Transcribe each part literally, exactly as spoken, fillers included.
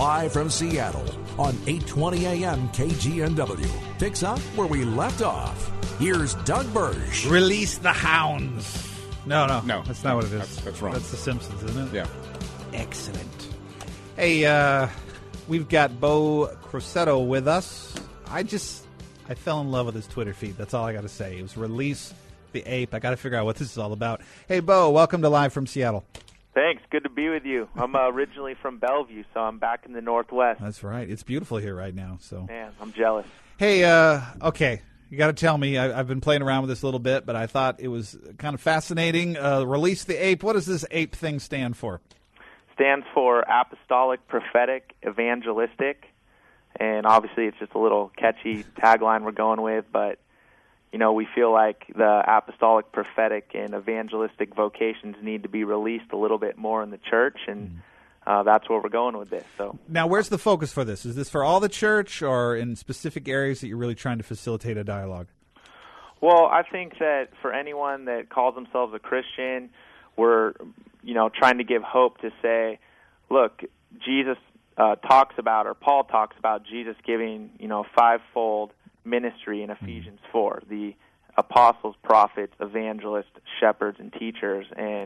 Live from Seattle on eight twenty A M K G N W. Picks up where we left off. Here's Doug Burge. Release the hounds. No, no. No. That's not what it is. That's, that's wrong. That's The Simpsons, isn't it? Yeah. Excellent. Hey, uh, we've got Bo Crosetto with us. I just, I fell in love with his Twitter feed. That's all I got to say. It was Release the Ape. I got to figure out what this is all about. Hey, Bo, welcome to Live from Seattle. Thanks. Good to be with you. I'm uh, originally from Bellevue, so I'm back in the Northwest. That's right. It's beautiful here right now. So, Man, I'm jealous. Hey, uh, okay. You got to tell me. I, I've been playing around with this a little bit, but I thought it was kind of fascinating. Uh, Release the Ape. What does this ape thing stand for? Stands for Apostolic, Prophetic, Evangelistic. And obviously it's just a little catchy tagline we're going with, but you know, we feel like the apostolic, prophetic, and evangelistic vocations need to be released a little bit more in the church, and uh, that's where we're going with this. So now, where's the focus for this? Is this for all the church, or in specific areas that you're really trying to facilitate a dialogue? Well, I think that for anyone that calls themselves a Christian, we're, you know, trying to give hope to say, look, Jesus uh, talks about, or Paul talks about Jesus giving, you know, fivefold ministry in Ephesians four, the apostles, prophets, evangelists, shepherds, and teachers. And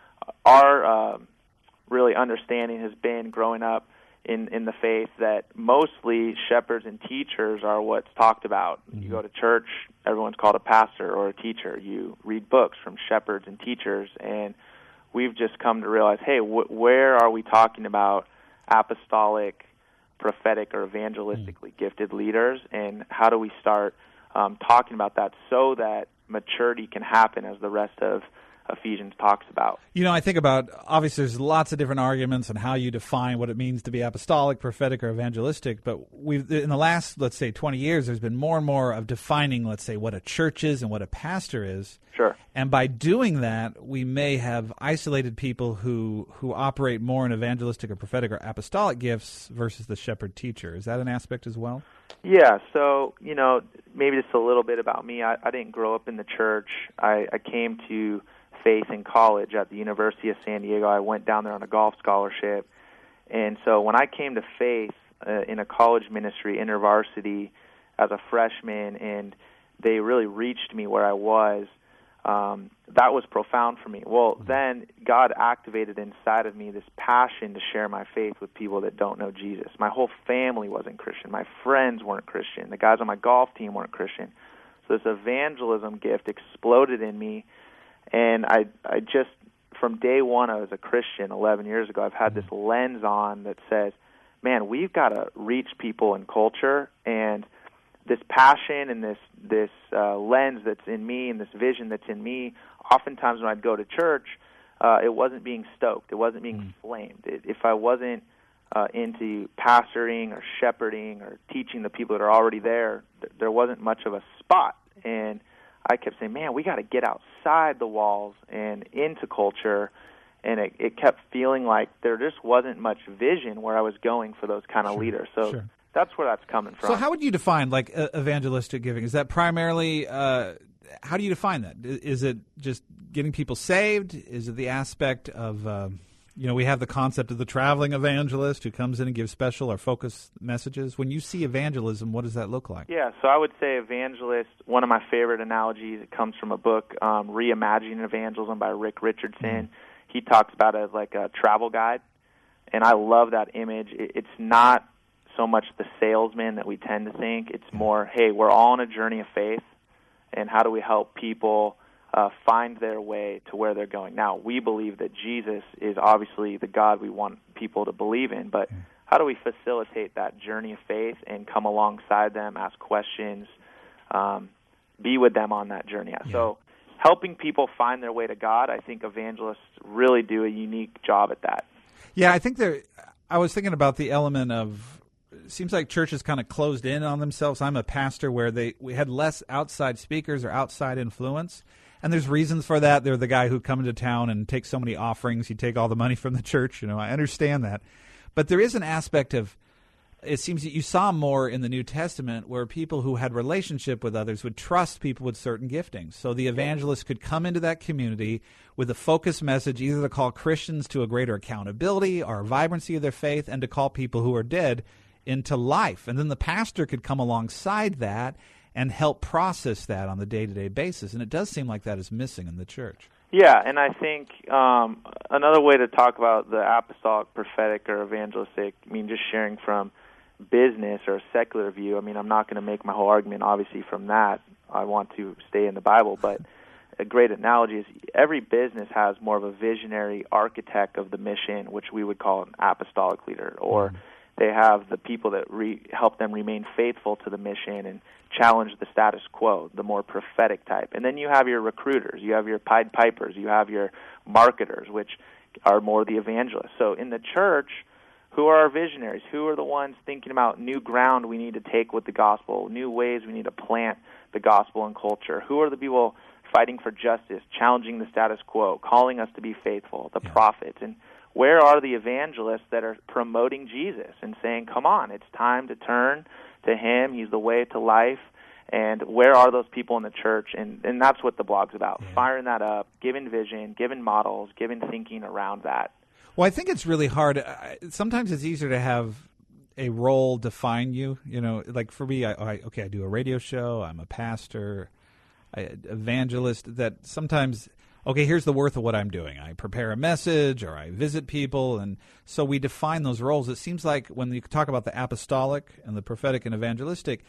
our uh, really understanding has been growing up in, in the faith that mostly shepherds and teachers are what's talked about. Mm-hmm. You go to church, everyone's called a pastor or a teacher. You read books from shepherds and teachers, and we've just come to realize, hey, wh- where are we talking about apostolic, prophetic, or evangelistically mm. gifted leaders, and how do we start um, talking about that so that maturity can happen as the rest of Ephesians talks about? You know, I think about, obviously there's lots of different arguments on how you define what it means to be apostolic, prophetic, or evangelistic, but we've in the last, let's say, twenty years, there's been more and more of defining, let's say, what a church is and what a pastor is. Sure. And by doing that, we may have isolated people who, who operate more in evangelistic or prophetic or apostolic gifts versus the shepherd teacher. Is that an aspect as well? Yeah, so, you know, maybe just a little bit about me. I, I didn't grow up in the church. I, I came to faith in college at the University of San Diego. I went down there on a golf scholarship. And so when I came to faith uh, in a college ministry, InterVarsity, as a freshman, and they really reached me where I was, um, that was profound for me. Well, then God activated inside of me this passion to share my faith with people that don't know Jesus. My whole family wasn't Christian. My friends weren't Christian. The guys on my golf team weren't Christian. So this evangelism gift exploded in me. And I, I just, from day one, I was a Christian eleven years ago. I've had this lens on that says, man, we've got to reach people in culture, and this passion and this this uh, lens that's in me and this vision that's in me, oftentimes when I'd go to church, uh, it wasn't being stoked. It wasn't being mm. flamed. It, if I wasn't uh, into pastoring or shepherding or teaching the people that are already there, th- there wasn't much of a spot. And I kept saying, man, we got to get outside the walls and into culture. And it, it kept feeling like there just wasn't much vision where I was going for those kind of sure, leaders. So sure. That's where that's coming from. So how would you define, like, uh, evangelistic giving? Is that primarily, uh, how do you define that? Is it just getting people saved? Is it the aspect of, uh, you know, we have the concept of the traveling evangelist who comes in and gives special or focused messages. When you see evangelism, what does that look like? Yeah, so I would say evangelist, one of my favorite analogies, it comes from a book, um, Reimagining Evangelism by Rick Richardson. Mm. He talks about it as like a travel guide, and I love that image. It, it's not so much the salesman that we tend to think. It's more, hey, we're all on a journey of faith, and how do we help people uh, find their way to where they're going? Now, we believe that Jesus is obviously the God we want people to believe in, but how do we facilitate that journey of faith and come alongside them, ask questions, um, be with them on that journey? Yeah. So helping people find their way to God, I think evangelists really do a unique job at that. Yeah, I think there. I was thinking about the element of, it seems like churches kind of closed in on themselves. I'm a pastor where they we had less outside speakers or outside influence, and there's reasons for that. They're the guy who come into town and takes so many offerings. You take all the money from the church. You know, I understand that, but there is an aspect of it seems that you saw more in the New Testament where people who had relationship with others would trust people with certain giftings. So the evangelist could come into that community with a focused message, either to call Christians to a greater accountability or vibrancy of their faith, and to call people who are dead into life. And then the pastor could come alongside that and help process that on the day-to-day basis. And it does seem like that is missing in the church. Yeah, and I think um, another way to talk about the apostolic, prophetic, or evangelistic, I mean, just sharing from business or a secular view, I mean, I'm not going to make my whole argument, obviously, from that. I want to stay in the Bible, but a great analogy is every business has more of a visionary architect of the mission, which we would call an apostolic leader, or mm-hmm. they have the people that re- help them remain faithful to the mission and challenge the status quo, the more prophetic type. And then you have your recruiters, you have your Pied Pipers, you have your marketers, which are more the evangelists. So in the church, who are our visionaries? Who are the ones thinking about new ground we need to take with the gospel, new ways we need to plant the gospel and culture? Who are the people fighting for justice, challenging the status quo, calling us to be faithful, the yeah. prophets? And where are the evangelists that are promoting Jesus and saying, come on, it's time to turn to him, he's the way to life? And where are those people in the church? And, and that's what the blog's about, yeah. firing that up, giving vision, giving models, giving thinking around that. Well, I think it's really hard. Sometimes it's easier to have a role define you. You know, like for me, I, I okay, I do a radio show. I'm a pastor, I, evangelist. That sometimes, okay, here's the worth of what I'm doing. I prepare a message or I visit people, and so we define those roles. It seems like when you talk about the apostolic and the prophetic and evangelistic,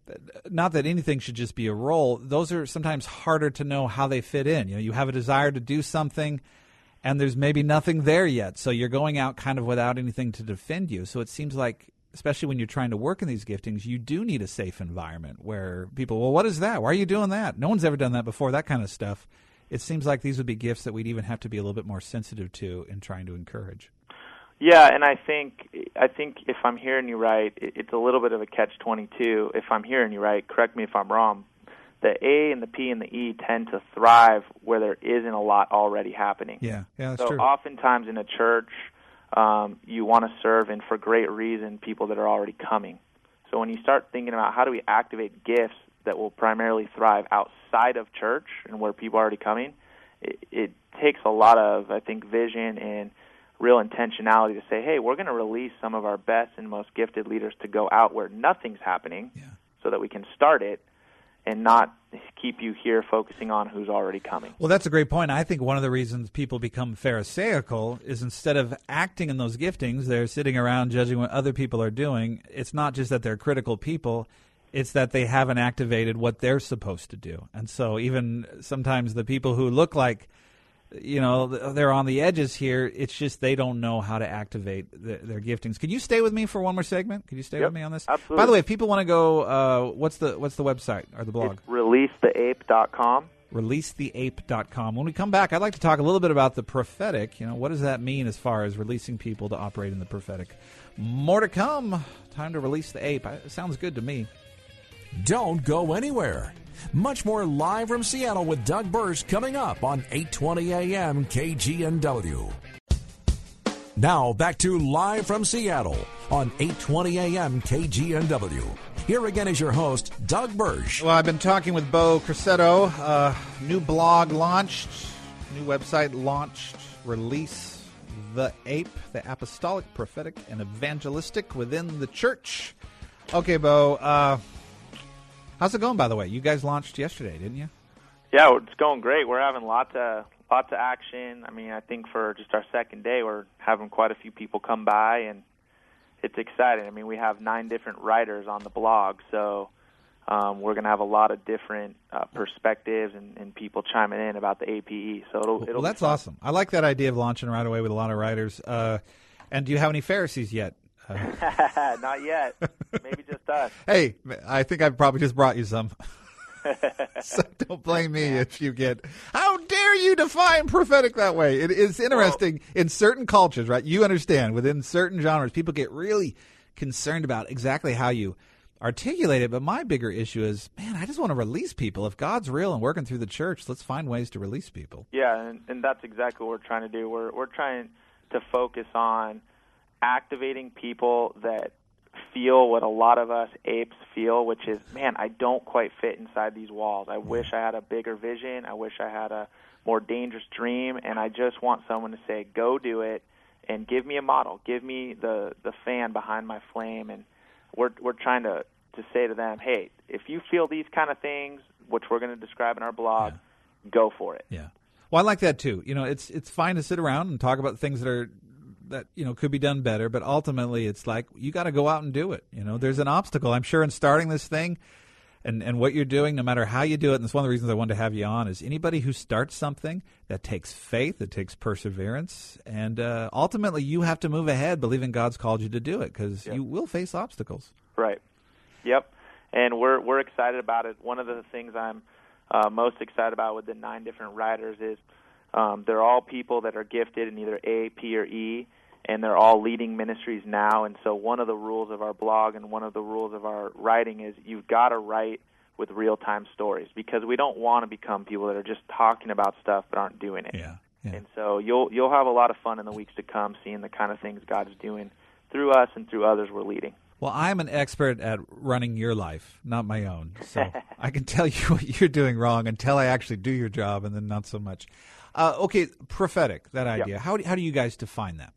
not that anything should just be a role. Those are sometimes harder to know how they fit in. You know, you have a desire to do something, and there's maybe nothing there yet. So you're going out kind of without anything to defend you. So it seems like, especially when you're trying to work in these giftings, you do need a safe environment where people, well, what is that? Why are you doing that? No one's ever done that before, that kind of stuff. It seems like these would be gifts that we'd even have to be a little bit more sensitive to in trying to encourage. Yeah, and I think I think if I'm hearing you right, it's a little bit of a catch twenty-two. If I'm hearing you right, correct me if I'm wrong, the A and the P and the E tend to thrive where there isn't a lot already happening. Yeah, yeah, that's so true. So oftentimes in a church, um, you want to serve, and for great reason, people that are already coming. So when you start thinking about how do we activate gifts that will primarily thrive outside of church and where people are already coming, it, it takes a lot of, I think, vision and real intentionality to say, hey, we're going to release some of our best and most gifted leaders to go out where nothing's happening yeah. so that we can start it and not keep you here focusing on who's already coming. Well, that's a great point. I think one of the reasons people become pharisaical is instead of acting in those giftings, they're sitting around judging what other people are doing. It's not just that they're critical people, it's that they haven't activated what they're supposed to do. And so even sometimes the people who look like, you know, they're on the edges here, it's just they don't know how to activate the, their giftings. Can you stay with me for one more segment? Could you stay yep, with me on this? Absolutely. By the way, if people want to go, uh, what's the what's the website or the blog? It's release the ape dot com. release the ape dot com. When we come back, I'd like to talk a little bit about the prophetic. You know, what does that mean as far as releasing people to operate in the prophetic? More to come. Time to release the ape. It sounds good to me. Don't go anywhere. Much more live from Seattle with Doug Burch coming up on eight twenty A M K G N W. Now back to Live from Seattle on eight twenty A M K G N W. Here again is your host, Doug Burch. Well, I've been talking with Bo Crosetto. Uh, new blog launched, new website launched, Release the Ape, the apostolic, prophetic, and evangelistic within the church. Okay, Bo, uh, how's it going, by the way? You guys launched yesterday, didn't you? Yeah, it's going great. We're having lots of lots of action. I mean, I think for just our second day, we're having quite a few people come by, and it's exciting. I mean, we have nine different writers on the blog, so um, we're going to have a lot of different uh, perspectives and, and people chiming in about the A P E. So it'll, it'll well, that's awesome. I like that idea of launching right away with a lot of writers. Uh, and do you have any Pharisees yet? Uh, Not yet. Maybe just us. Hey, I think I've probably just brought you some. So don't blame me if you get, how dare you define prophetic that way? It is interesting well, in certain cultures, right? You understand, within certain genres, people get really concerned about exactly how you articulate it. But my bigger issue is, man, I just want to release people. If God's real and working through the church, let's find ways to release people. Yeah, and, and that's exactly what we're trying to do. We're we're trying to focus on activating people that feel what a lot of us apes feel, which is, man, I don't quite fit inside these walls. I wish I had a bigger vision. I wish I had a more dangerous dream, and I just want someone to say, go do it, and give me a model. Give me the, the fan behind my flame, and we're we're trying to, to say to them, hey, if you feel these kind of things, which we're going to describe in our blog, yeah. go for it. Yeah. Well, I like that too. You know, it's it's fine to sit around and talk about things that are that you know could be done better, but ultimately it's like you got to go out and do it. You know, there's an obstacle, I'm sure, in starting this thing, and and what you're doing, no matter how you do it. And it's one of the reasons I wanted to have you on. Is anybody who starts something that takes faith, that takes perseverance, and uh, ultimately you have to move ahead, believing God's called you to do it, because yep. you will face obstacles. Right. Yep. And we're we're excited about it. One of the things I'm Uh, most excited about with the nine different writers is um, they're all people that are gifted in either A, P, or E, and they're all leading ministries now. And so one of the rules of our blog and one of the rules of our writing is you've got to write with real-time stories, because we don't want to become people that are just talking about stuff but aren't doing it. Yeah, yeah. And so you'll you'll have a lot of fun in the weeks to come seeing the kind of things God is doing through us and through others we're leading. Well, I'm an expert at running your life, not my own. So I can tell you what you're doing wrong until I actually do your job, and then not so much. Uh, okay, prophetic, that idea. Yep. How do, how do you guys define that?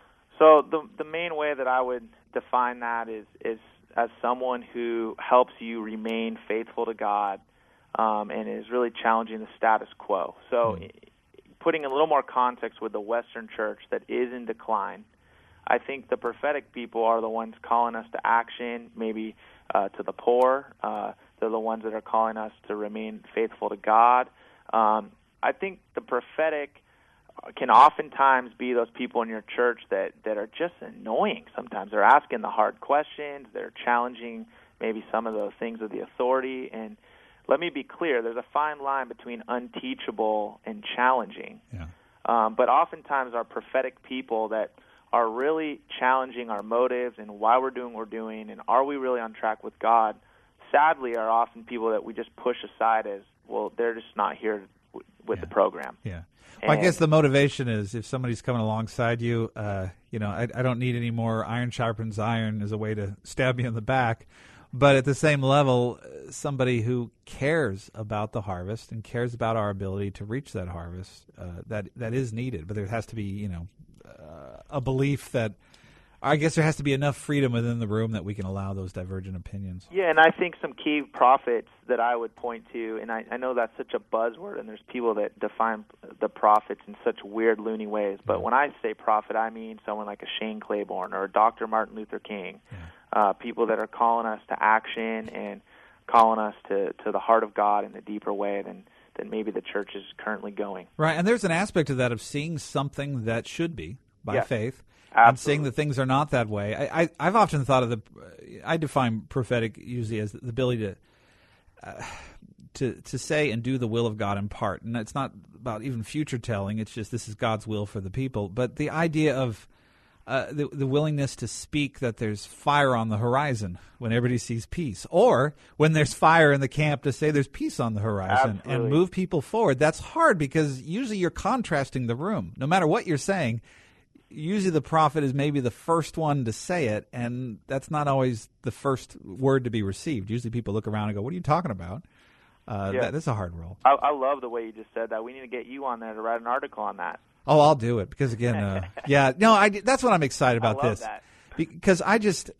So the the main way that I would define that is, is as someone who helps you remain faithful to God um, and is really challenging the status quo. So mm. putting a little more context with the Western church that is in decline, I think the prophetic people are the ones calling us to action, maybe uh, to the poor. Uh, they're the ones that are calling us to remain faithful to God. Um, I think the prophetic can oftentimes be those people in your church that, that are just annoying sometimes. They're asking the hard questions. They're challenging maybe some of those things of the authority. And let me be clear, there's a fine line between unteachable and challenging. Yeah. Um, but oftentimes our prophetic people that are really challenging our motives and why we're doing what we're doing and are we really on track with God, sadly are often people that we just push aside as, well, they're just not here w- with yeah. the program. Yeah. Well, I guess the motivation is if somebody's coming alongside you, uh, you know, I, I don't need any more iron sharpens iron as a way to stab you in the back. But at the same level, somebody who cares about the harvest and cares about our ability to reach that harvest, uh, that that is needed. But there has to be, you know, uh, a belief that I guess there has to be enough freedom within the room that we can allow those divergent opinions. Yeah, and I think some key prophets that I would point to, and I, I know that's such a buzzword, and there's people that define the prophets in such weird, loony ways. But when I say prophet, I mean someone like a Shane Claiborne or a Doctor Martin Luther King, yeah. uh, people that are calling us to action and calling us to, to the heart of God in a deeper way than, than maybe the church is currently going. Right, and there's an aspect of that of seeing something that should be by yes. faith. Absolutely. And seeing that things are not that way. I, I, I've often thought of the, I define prophetic usually as the ability to, uh, to to say and do the will of God in part. And it's not about even future telling. It's just this is God's will for the people. But the idea of uh, the, the willingness to speak that there's fire on the horizon when everybody sees peace. Or when there's fire in the camp to say there's peace on the horizon. Absolutely. And move people forward. That's hard because usually you're contrasting the room. No matter what you're saying, usually the prophet is maybe the first one to say it, and that's not always the first word to be received. Usually people look around and go, what are you talking about? Uh, yeah. that, that's a hard role. I, I love the way you just said that. We need to get you on there to write an article on that. Oh, I'll do it because, again, uh, yeah, no, I, that's what I'm excited about I love this. That. Because I just,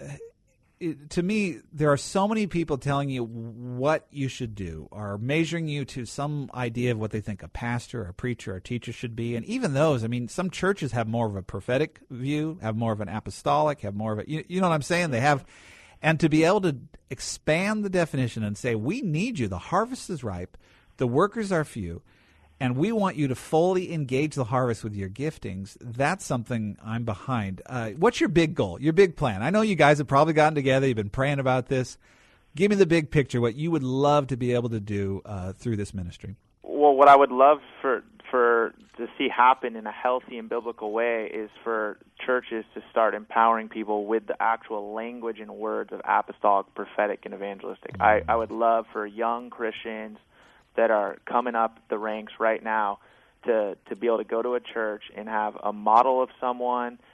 it, to me, there are so many people telling you what you should do or measuring you to some idea of what they think a pastor, a preacher, a teacher should be. And even those, I mean, some churches have more of a prophetic view, have more of an apostolic, have more of a, you, you know what I'm saying? They have, and to be able to expand the definition and say, we need you. The harvest is ripe. The workers are few. And we want you to fully engage the harvest with your giftings. That's something I'm behind. Uh, what's your big goal, your big plan? I know you guys have probably gotten together. You've been praying about this. Give me the big picture, what you would love to be able to do uh, through this ministry. Well, what I would love for for to see happen in a healthy and biblical way is for churches to start empowering people with the actual language and words of apostolic, prophetic, and evangelistic. Mm-hmm. I, I would love for young Christians that are coming up the ranks right now to, to be able to go to a church and have a model of someone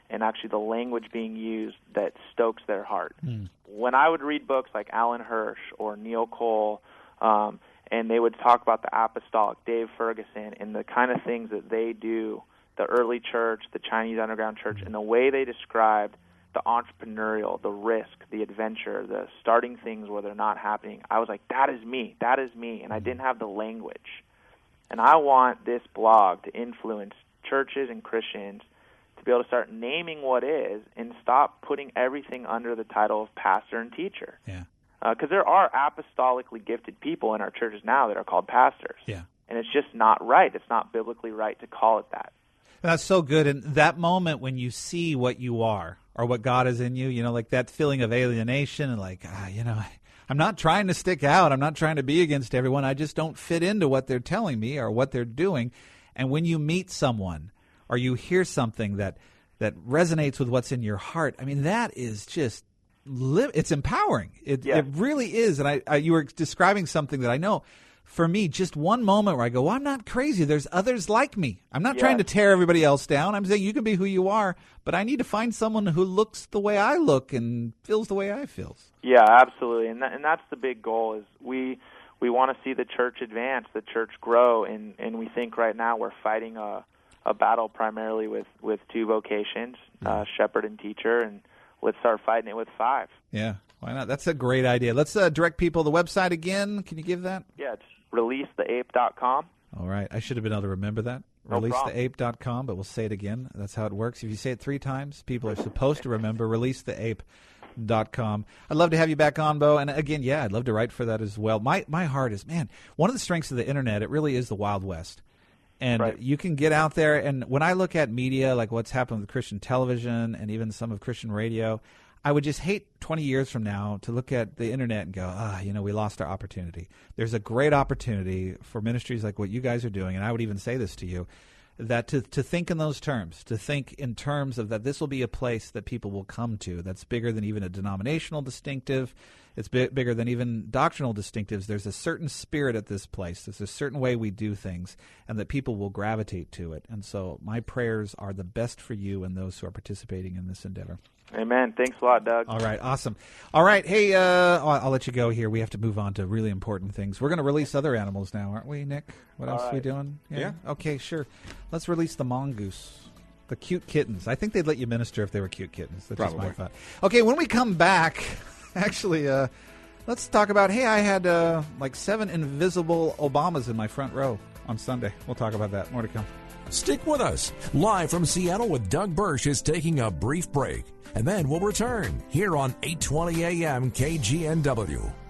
and actually the language being used that stokes their heart. Mm. When I would read books like Alan Hirsch or Neil Cole, um, and they would talk about the apostolic, Dave Ferguson, and the kind of things that they do, the early church, the Chinese underground church, and the way they described the entrepreneurial, the risk, the adventure, the starting things where they're not happening, I was like, that is me, that is me, and I didn't have the language. And I want this blog to influence churches and Christians to be able to start naming what is and stop putting everything under the title of pastor and teacher. Yeah. Because uh, there are apostolically gifted people in our churches now that are called pastors. Yeah. And it's just not right. It's not biblically right to call it that. That's so good. And that moment when you see what you are or what God is in you, you know, like that feeling of alienation and like, ah, you know, I'm not trying to stick out. I'm not trying to be against everyone. I just don't fit into what they're telling me or what they're doing. And when you meet someone or you hear something that that resonates with what's in your heart, I mean, that is just, li- it's empowering. It, yeah. it really is. And I, I, you were describing something that I know, for me, just one moment where I go, well, I'm not crazy. There's others like me. I'm not yeah. trying to tear everybody else down. I'm saying you can be who you are, but I need to find someone who looks the way I look and feels the way I feel. Yeah, absolutely. And that, and that's the big goal is we we want to see the church advance, the church grow, and, and we think right now we're fighting a, a battle primarily with, with two vocations, yeah. uh, shepherd and teacher, and let's start fighting it with five. Yeah, why not? That's a great idea. Let's uh, direct people to the website again. Can you give that? Yeah, it's release the ape dot com. All right. I should have been able to remember that. No release the ape dot com, but we'll say it again. That's how it works. If you say it three times, people are supposed to remember release the ape dot com. I'd love to have you back on, Bo. And again, yeah, I'd love to write for that as well. My my heart is, man, one of the strengths of the Internet, it really is the Wild West. And right. you can get out there, and when I look at media, like what's happened with Christian television and even some of Christian radio, I would just hate twenty years from now to look at the Internet and go, ah, you know, we lost our opportunity. There's a great opportunity for ministries like what you guys are doing, and I would even say this to you, that to, to think in those terms, to think in terms of that this will be a place that people will come to that's bigger than even a denominational distinctive. It's bi- bigger than even doctrinal distinctives. There's a certain spirit at this place. There's a certain way we do things, and that people will gravitate to it. And so my prayers are the best for you and those who are participating in this endeavor. Amen. Thanks a lot, Doug. All right. Awesome. All right. Hey, uh, I'll, I'll let you go here. We have to move on to really important things. We're going to release other animals now, aren't we, Nick? What else All are we right. doing? Yeah? Yeah. Okay, sure. Let's release the mongoose. The cute kittens. I think they'd let you minister if they were cute kittens. That's just my Probably. thought. Okay, when we come back, actually, uh, let's talk about, hey, I had uh, like seven invisible Obamas in my front row on Sunday. We'll talk about that. More to come. Stick with us. Live from Seattle with Doug Burch is taking a brief break. And then we'll return here on eight twenty A M K G N W.